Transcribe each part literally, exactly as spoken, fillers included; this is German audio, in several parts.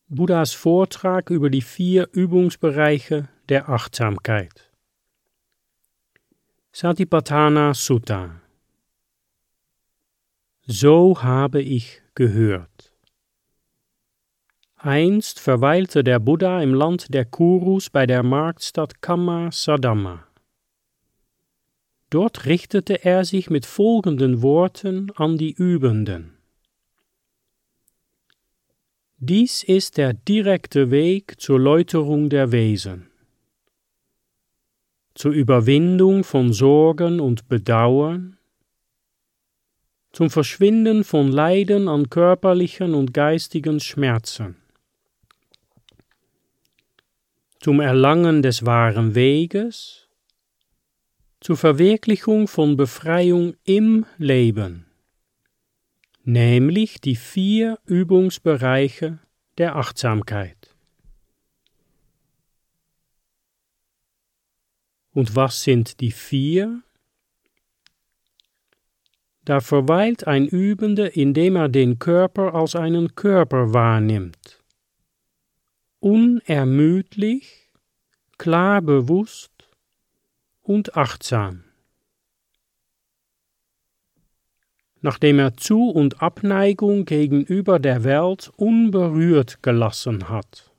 Buddhas Vortrag über die vier Übungsbereiche der Achtsamkeit. Satipatthana Sutta. So habe ich gehört. Einst verweilte der Buddha im Land der Kurus bei der Marktstadt Kamma Saddhamma. Dort richtete er sich mit folgenden Worten an die Übenden. Dies ist der direkte Weg zur Läuterung der Wesen, zur Überwindung von Sorgen und Bedauern, zum Verschwinden von Leiden an körperlichen und geistigen Schmerzen, zum Erlangen des wahren Weges, zur Verwirklichung von Befreiung im Leben, nämlich die vier Übungsbereiche der Achtsamkeit. Und was sind die vier? Da verweilt ein Übender, indem er den Körper als einen Körper wahrnimmt. Unermüdlich, klar bewusst und achtsam. Nachdem er Zu- und Abneigung gegenüber der Welt unberührt gelassen hat.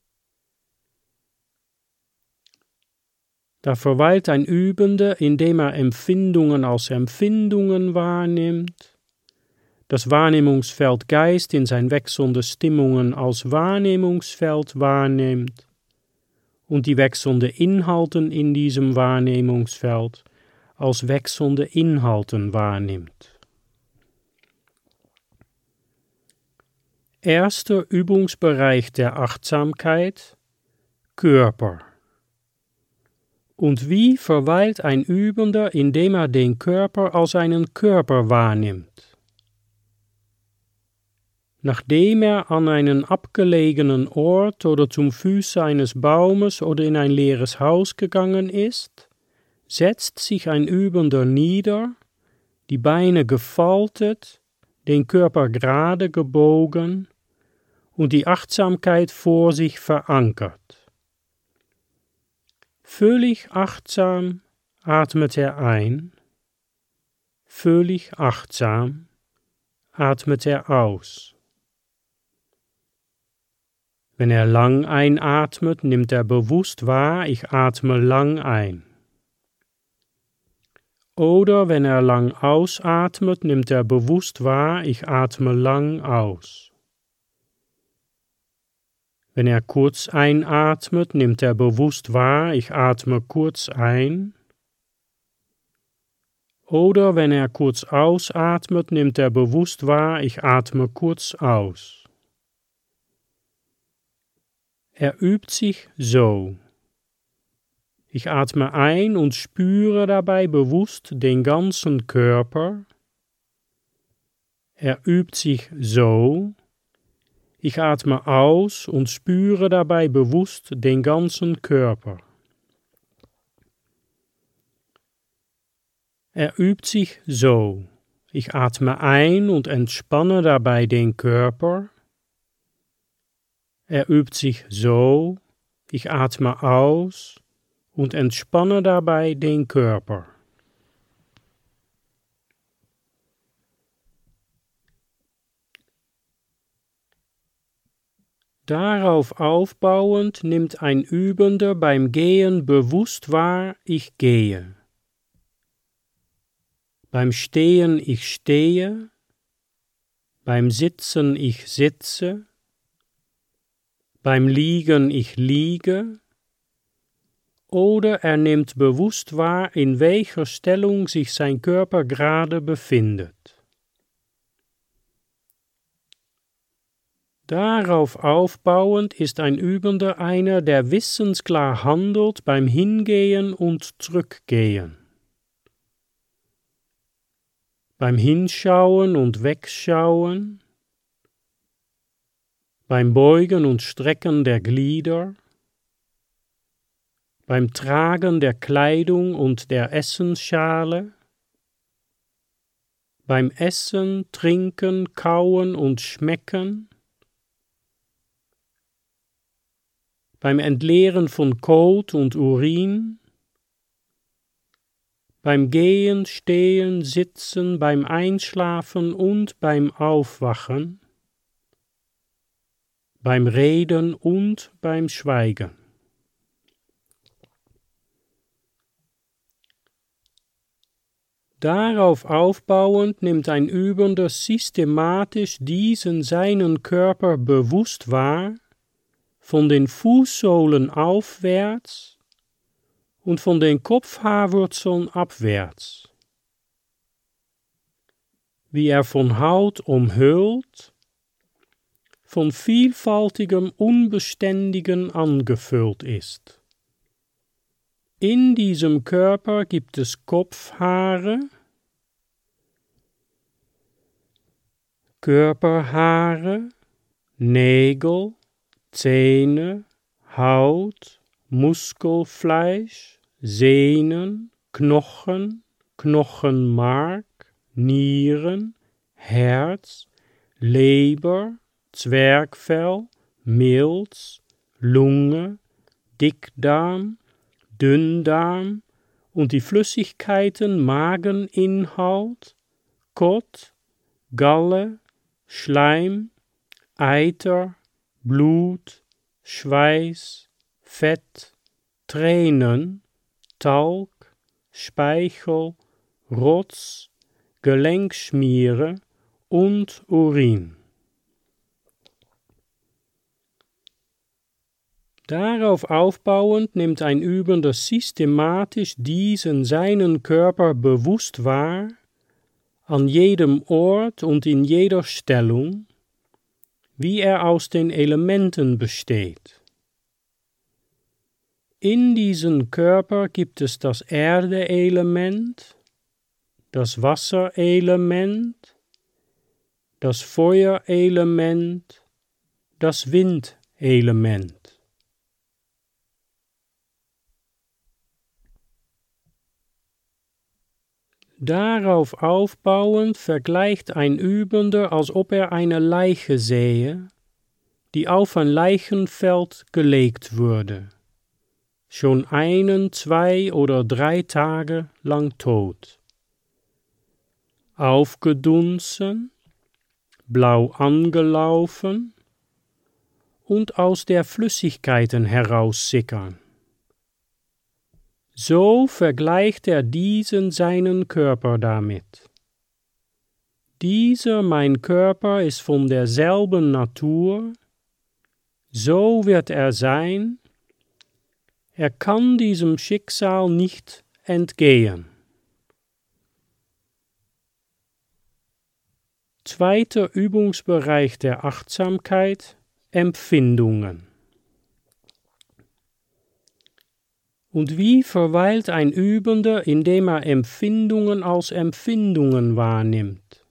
Da verweilt ein Übender, indem er Empfindungen als Empfindungen wahrnimmt, das Wahrnehmungsfeld Geist in sein wechselnde Stimmungen als Wahrnehmungsfeld wahrnimmt und die wechselnde Inhalten in diesem Wahrnehmungsfeld als wechselnde Inhalten wahrnimmt. Erster Übungsbereich der Achtsamkeit: Körper. Und wie verweilt ein Übender, indem er den Körper als einen Körper wahrnimmt? Nachdem er an einen abgelegenen Ort oder zum Fuße eines Baumes oder in ein leeres Haus gegangen ist, setzt sich ein Übender nieder, die Beine gefaltet, den Körper gerade gebogen und die Achtsamkeit vor sich verankert. Völlig achtsam atmet er ein, völlig achtsam atmet er aus. Wenn er lang einatmet, nimmt er bewusst wahr, ich atme lang ein. Oder wenn er lang ausatmet, nimmt er bewusst wahr, ich atme lang aus. Wenn er kurz einatmet, nimmt er bewusst wahr, ich atme kurz ein. Oder wenn er kurz ausatmet, nimmt er bewusst wahr, ich atme kurz aus. Er übt sich so. Ich atme ein und spüre dabei bewusst den ganzen Körper. Er übt sich so. Ich atme aus und spüre dabei bewusst den ganzen Körper. Er übt sich so. Ich atme ein und entspanne dabei den Körper. Er übt sich so. Ich atme aus und entspanne dabei den Körper. Darauf aufbauend nimmt ein Übender beim Gehen bewusst wahr, ich gehe. Beim Stehen ich stehe, beim Sitzen ich sitze, beim Liegen ich liege, oder er nimmt bewusst wahr, in welcher Stellung sich sein Körper gerade befindet. Darauf aufbauend ist ein Übender einer, der wissensklar handelt beim Hingehen und Zurückgehen. Beim Hinschauen und Wegschauen, beim Beugen und Strecken der Glieder, beim Tragen der Kleidung und der Essensschale, beim Essen, Trinken, Kauen und Schmecken, beim Entleeren von Kot und Urin, beim Gehen, Stehen, Sitzen, beim Einschlafen und beim Aufwachen, beim Reden und beim Schweigen. Darauf aufbauend nimmt ein Übender systematisch diesen seinen Körper bewusst wahr, von den Fußsohlen aufwärts und von den Kopfhaarwurzeln abwärts. Wie er von Haut umhüllt, von vielfältigem Unbeständigen angefüllt ist. In diesem Körper gibt es Kopfhaare, Körperhaare, Nägel, Zähne, Haut, Muskelfleisch, Sehnen, Knochen, Knochenmark, Nieren, Herz, Leber, Zwerchfell, Milz, Lunge, Dickdarm, Dünndarm und die Flüssigkeiten Mageninhalt, Kot, Galle, Schleim, Eiter, Blut, Schweiß, Fett, Tränen, Talg, Speichel, Rotz, Gelenkschmiere und Urin. Darauf aufbauend nimmt ein Übender systematisch diesen seinen Körper bewusst wahr, an jedem Ort und in jeder Stellung, wie er aus den Elementen besteht. In diesem Körper gibt es das Erde-Element, das Wasserelement, das Feuerelement, das Windelement. Darauf aufbauend vergleicht ein Übender, als ob er eine Leiche sähe, die auf ein Leichenfeld gelegt würde, schon einen, zwei oder drei Tage lang tot. Aufgedunsen, blau angelaufen und aus der Flüssigkeiten heraussickern. So vergleicht er diesen seinen Körper damit. Dieser mein Körper ist von derselben Natur, so wird er sein, er kann diesem Schicksal nicht entgehen. Zweiter Übungsbereich der Achtsamkeit: Empfindungen. Und wie verweilt ein Übender, indem er Empfindungen als Empfindungen wahrnimmt?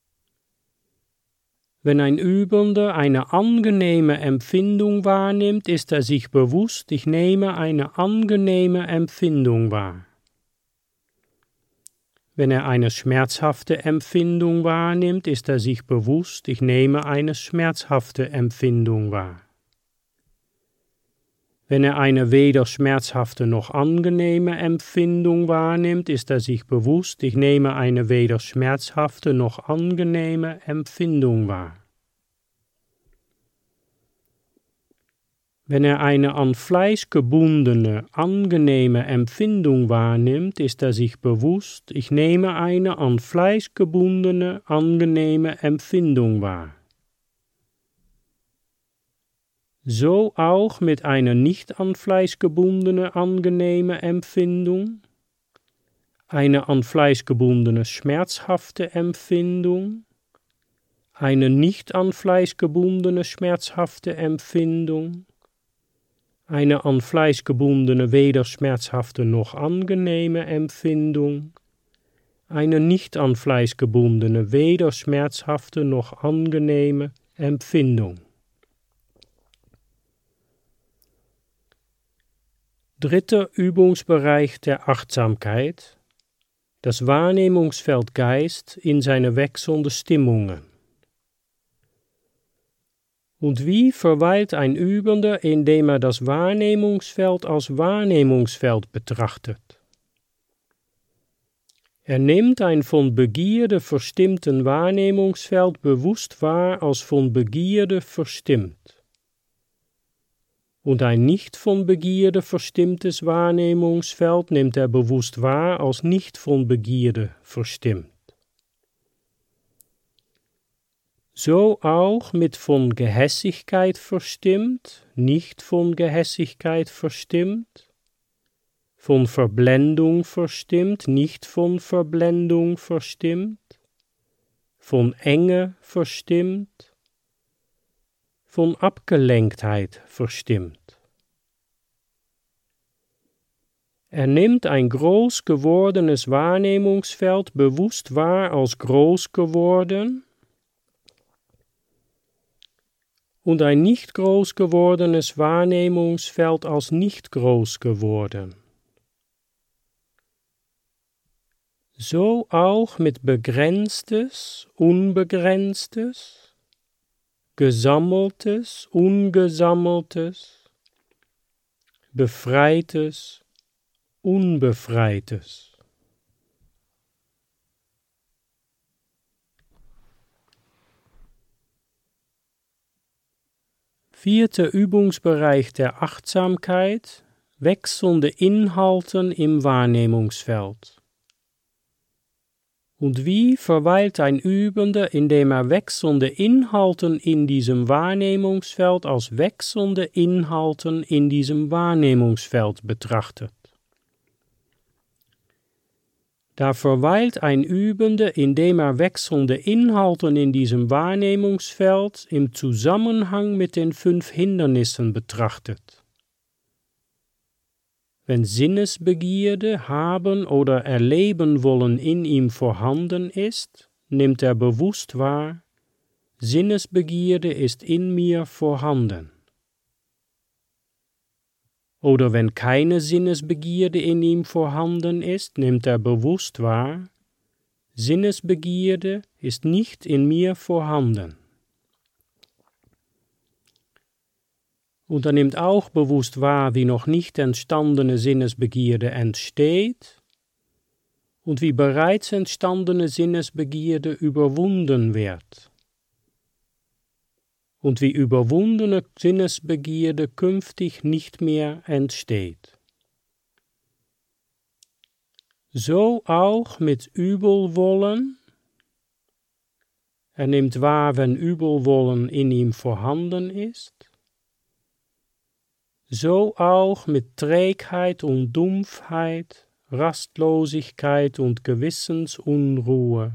Wenn ein Übender eine angenehme Empfindung wahrnimmt, ist er sich bewusst, ich nehme eine angenehme Empfindung wahr. Wenn er eine schmerzhafte Empfindung wahrnimmt, ist er sich bewusst, ich nehme eine schmerzhafte Empfindung wahr. Wenn er eine weder schmerzhafte noch angenehme Empfindung wahrnimmt, ist er sich bewusst, ich nehme eine weder schmerzhafte noch angenehme Empfindung wahr. Wenn er eine an Fleisch gebundene, angenehme Empfindung wahrnimmt, ist er sich bewusst, ich nehme eine an Fleisch gebundene, angenehme Empfindung wahr. So auch mit einer nicht an Fleisch gebundene, angenehme Empfindung, eine an Fleisch gebundene, schmerzhafte Empfindung, eine nicht an Fleisch gebundene, schmerzhafte Empfindung, eine an Fleisch gebundene, weder schmerzhafte noch angenehme Empfindung, eine nicht an Fleisch gebundene, weder schmerzhafte noch angenehme Empfindung. Dritter Übungsbereich der Achtsamkeit: das Wahrnehmungsfeld Geist in seine wechselnden Stimmungen. Und wie verweilt ein Übender, indem er das Wahrnehmungsfeld als Wahrnehmungsfeld betrachtet? Er nimmt ein von Begierde verstimmten Wahrnehmungsfeld bewusst wahr als von Begierde verstimmt. Und ein nicht von Begierde verstimmtes Wahrnehmungsfeld nimmt er bewusst wahr als nicht von Begierde verstimmt. So auch mit von Gehässigkeit verstimmt, nicht von Gehässigkeit verstimmt, von Verblendung verstimmt, nicht von Verblendung verstimmt, von Enge verstimmt, von Abgelenktheit verstimmt. Er nimmt ein groß gewordenes Wahrnehmungsfeld bewusst wahr als groß geworden und ein nicht groß gewordenes Wahrnehmungsfeld als nicht groß geworden. So auch mit Begrenztes, Unbegrenztes, Gesammeltes, Ungesammeltes, Befreites, Unbefreites. Vierter Übungsbereich der Achtsamkeit: wechselnde Inhalten im Wahrnehmungsfeld. Und wie verweilt ein Übender, indem er wechselnde Inhalten in diesem Wahrnehmungsfeld als wechselnde Inhalten in diesem Wahrnehmungsfeld betrachtet? Da verweilt ein Übender, indem er wechselnde Inhalten in diesem Wahrnehmungsfeld im Zusammenhang mit den fünf Hindernissen betrachtet. Wenn Sinnesbegierde, haben oder erleben wollen in ihm vorhanden ist, nimmt er bewusst wahr, Sinnesbegierde ist in mir vorhanden. Oder wenn keine Sinnesbegierde in ihm vorhanden ist, nimmt er bewusst wahr, Sinnesbegierde ist nicht in mir vorhanden. Und er nimmt auch bewusst wahr, wie noch nicht entstandene Sinnesbegierde entsteht und wie bereits entstandene Sinnesbegierde überwunden wird. Und wie überwundene Sinnesbegierde künftig nicht mehr entsteht. So auch mit Übelwollen. Er nimmt wahr, wenn Übelwollen in ihm vorhanden ist. So auch mit Trägheit und Dumpfheit, Rastlosigkeit und Gewissensunruhe.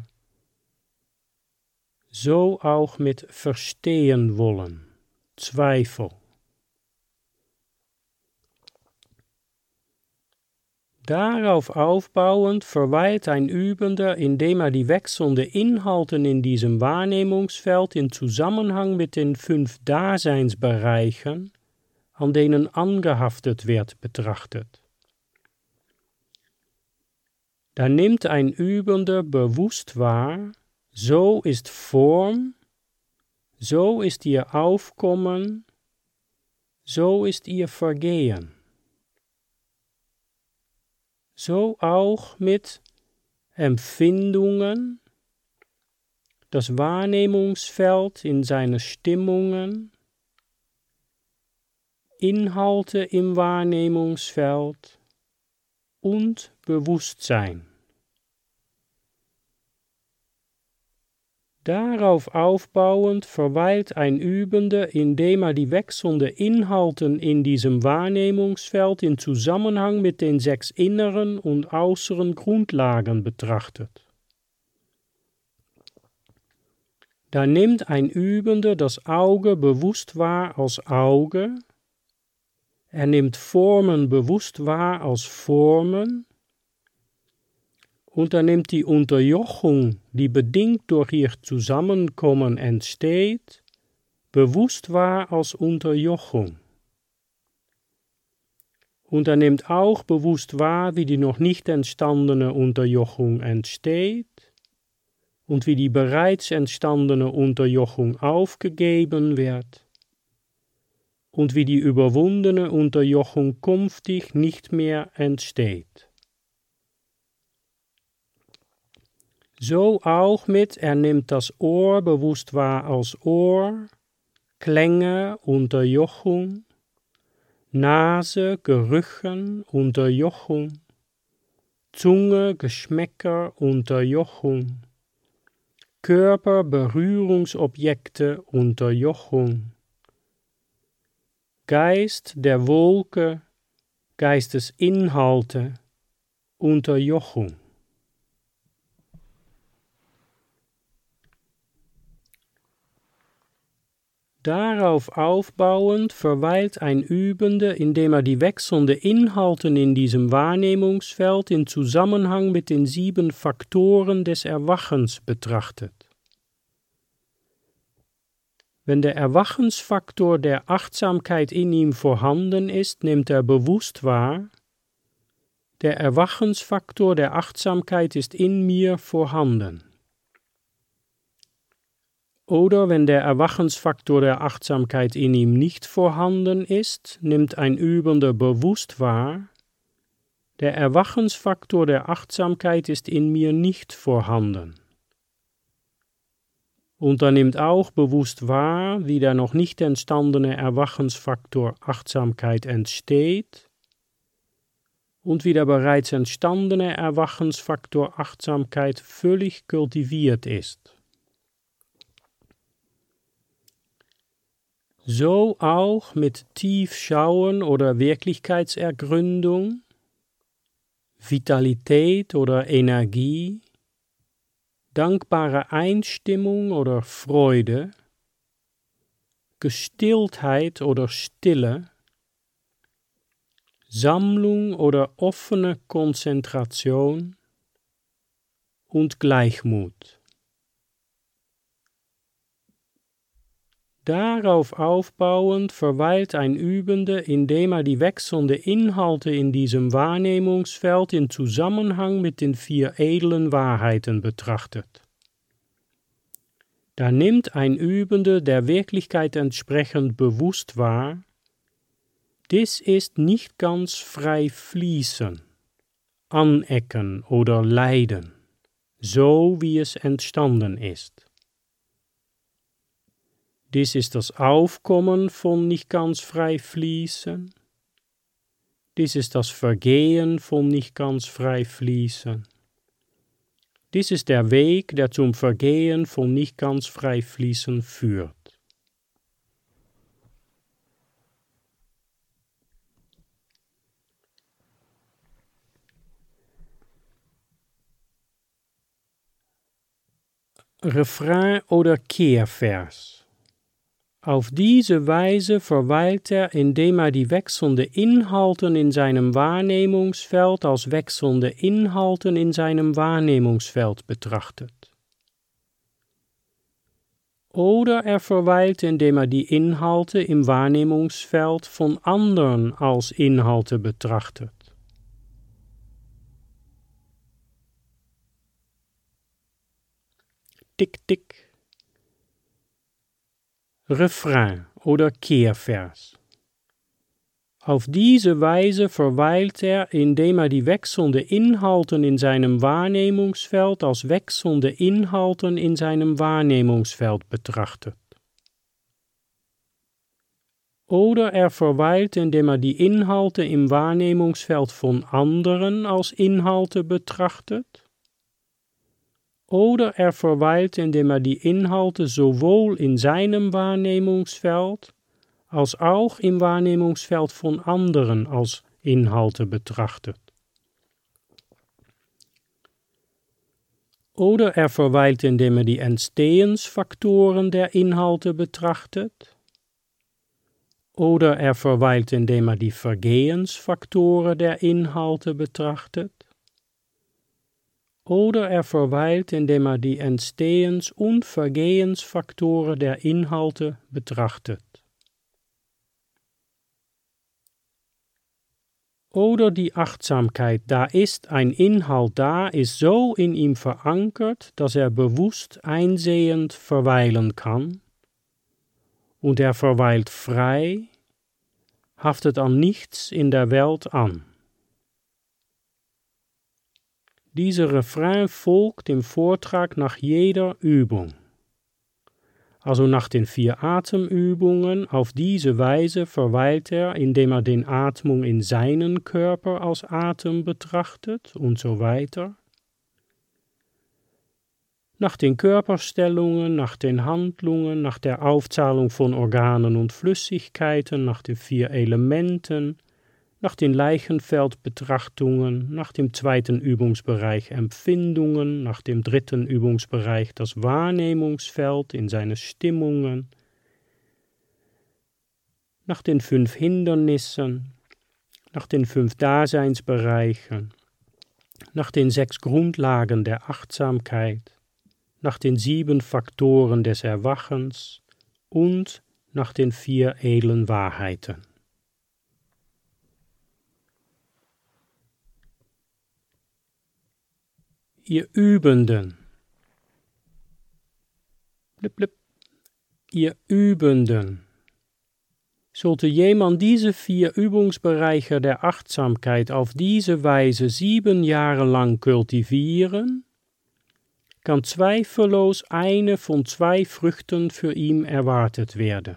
So auch mit Verstehen wollen, Zweifel. Darauf aufbauend verweilt ein Übender, indem er die wechselnden Inhalten in diesem Wahrnehmungsfeld in Zusammenhang mit den fünf Daseinsbereichen, an denen angehaftet wird, betrachtet. Da nimmt ein Übender bewusst wahr, so ist Form, so ist ihr Aufkommen, so ist ihr Vergehen. So auch mit Empfindungen, das Wahrnehmungsfeld in seine Stimmungen, Inhalte im Wahrnehmungsfeld und Bewusstsein. Darauf aufbauend verweilt ein Übender, indem er die wechselnden Inhalten in diesem Wahrnehmungsfeld in Zusammenhang mit den sechs inneren und äußeren Grundlagen betrachtet. Da nimmt ein Übender das Auge bewusst wahr als Auge, er nimmt Formen bewusst wahr als Formen, und er nimmt die Unterjochung, die bedingt durch ihr Zusammenkommen entsteht, bewusst wahr als Unterjochung. Und er nimmt auch bewusst wahr, wie die noch nicht entstandene Unterjochung entsteht und wie die bereits entstandene Unterjochung aufgegeben wird und wie die überwundene Unterjochung künftig nicht mehr entsteht. So auch mit, er nimmt das Ohr bewusst wahr als Ohr, Klänge, Unterjochung, Nase, Gerüchen, Unterjochung, Zunge, Geschmäcker, Unterjochung, Körper, Berührungsobjekte, Unterjochung, Geist der Wolke, Geistesinhalte, Unterjochung. Darauf aufbauend verweilt ein Übender, indem er die wechselnden Inhalte in diesem Wahrnehmungsfeld in Zusammenhang mit den sieben Faktoren des Erwachens betrachtet. Wenn der Erwachensfaktor der Achtsamkeit in ihm vorhanden ist, nimmt er bewusst wahr, der Erwachensfaktor der Achtsamkeit ist in mir vorhanden. Oder wenn der Erwachensfaktor der Achtsamkeit in ihm nicht vorhanden ist, nimmt ein Übender bewusst wahr, der Erwachensfaktor der Achtsamkeit ist in mir nicht vorhanden. Und er nimmt auch bewusst wahr, wie der noch nicht entstandene Erwachensfaktor Achtsamkeit entsteht und wie der bereits entstandene Erwachensfaktor Achtsamkeit völlig kultiviert ist. So auch mit Tiefschauen oder Wirklichkeitsergründung, Vitalität oder Energie, dankbare Einstimmung oder Freude, Gestilltheit oder Stille, Sammlung oder offene Konzentration und Gleichmut. Darauf aufbauend verweilt ein Übender, indem er die wechselnden Inhalte in diesem Wahrnehmungsfeld in Zusammenhang mit den vier edlen Wahrheiten betrachtet. Da nimmt ein Übender der Wirklichkeit entsprechend bewusst wahr, dies ist nicht ganz frei fließen, anecken oder leiden, so wie es entstanden ist. Dies ist das Aufkommen von nicht ganz frei fließen. Dies ist das Vergehen von nicht ganz frei fließen. Dies ist der Weg, der zum Vergehen von nicht ganz frei fließen führt. Refrain oder Kehrvers. Auf diese Weise verweilt er, indem er die wechselnden Inhalte in seinem Wahrnehmungsfeld als wechselnde Inhalte in seinem Wahrnehmungsfeld betrachtet. Oder er verweilt, indem er die Inhalte im Wahrnehmungsfeld von anderen als Inhalte betrachtet. Tick, tick. Refrain oder Kehrvers. Auf diese Weise verweilt er, indem er die wechselnden Inhalte in seinem Wahrnehmungsfeld als wechselnde Inhalte in seinem Wahrnehmungsfeld betrachtet. Oder er verweilt, indem er die Inhalte im Wahrnehmungsfeld von anderen als Inhalte betrachtet. Oder er verweilt, indem er die Inhalte sowohl in seinem Wahrnehmungsfeld als auch im Wahrnehmungsfeld von anderen als Inhalte betrachtet. Oder er verweilt, indem er die Entstehensfaktoren der Inhalte betrachtet. Oder er verweilt, indem er die Vergehensfaktoren der Inhalte betrachtet. Oder er verweilt, indem er die Entstehens- und Vergehensfaktoren der Inhalte betrachtet. Oder die Achtsamkeit, da ist ein Inhalt da, ist so in ihm verankert, dass er bewusst einsehend verweilen kann. Und er verweilt frei, haftet an nichts in der Welt an. Dieser Refrain folgt dem Vortrag nach jeder Übung. Also nach den vier Atemübungen, auf diese Weise verweilt er, indem er den Atmung in seinen Körper als Atem betrachtet und so weiter. Nach den Körperstellungen, nach den Handlungen, nach der Aufzahlung von Organen und Flüssigkeiten, nach den vier Elementen, nach den Leichenfeldbetrachtungen, nach dem zweiten Übungsbereich Empfindungen, nach dem dritten Übungsbereich das Wahrnehmungsfeld in seine Stimmungen, nach den fünf Hindernissen, nach den fünf Daseinsbereichen, nach den sechs Grundlagen der Achtsamkeit, nach den sieben Faktoren des Erwachens und nach den vier edlen Wahrheiten. Ihr Übenden, blip, blip. Ihr Übenden, sollte jemand diese vier Übungsbereiche der Achtsamkeit auf diese Weise sieben Jahre lang kultivieren, kann zweifellos eine von zwei Früchten für ihn erwartet werden.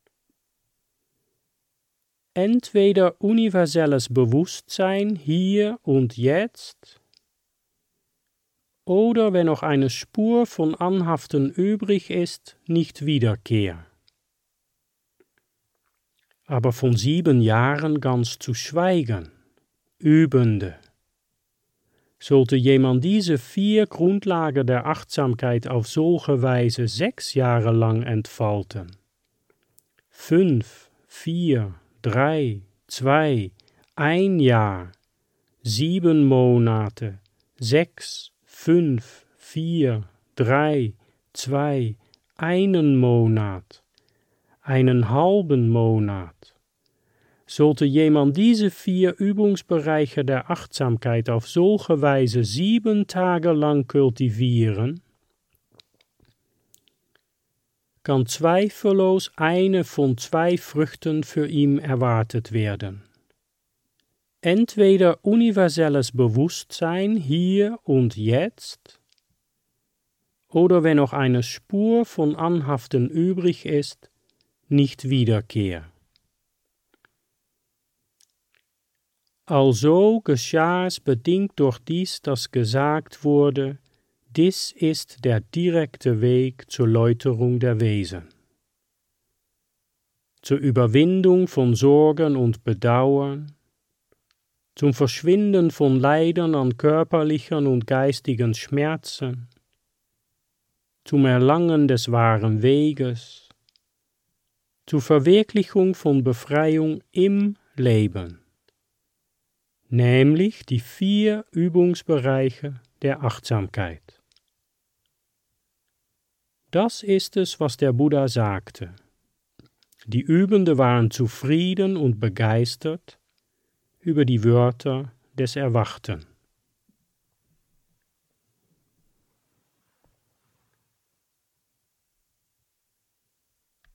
Entweder universelles Bewusstsein hier und jetzt, oder wenn noch eine Spur von Anhaften übrig ist, nicht Wiederkehr. Aber von sieben Jahren ganz zu schweigen, Übende. Sollte jemand diese vier Grundlagen der Achtsamkeit auf solche Weise sechs Jahre lang entfalten, fünf, vier, drei, zwei, ein Jahr, sieben Monate, sechs, fünf, vier, drei, zwei, einen Monat, einen halben Monat. Sollte jemand diese vier Übungsbereiche der Achtsamkeit auf solche Weise sieben Tage lang kultivieren, kann zweifellos eine von zwei Früchten für ihn erwartet werden. Entweder universelles Bewusstsein hier und jetzt, oder wenn noch eine Spur von Anhaften übrig ist, nicht Wiederkehr. Also geschah es bedingt durch dies, dass gesagt wurde, dies ist der direkte Weg zur Läuterung der Wesen, zur Überwindung von Sorgen und Bedauern, zum Verschwinden von Leidern an körperlichen und geistigen Schmerzen, zum Erlangen des wahren Weges, zur Verwirklichung von Befreiung im Leben, nämlich die vier Übungsbereiche der Achtsamkeit. Das ist es, was der Buddha sagte. Die Übenden waren zufrieden und begeistert über die Wörter des Erwachten.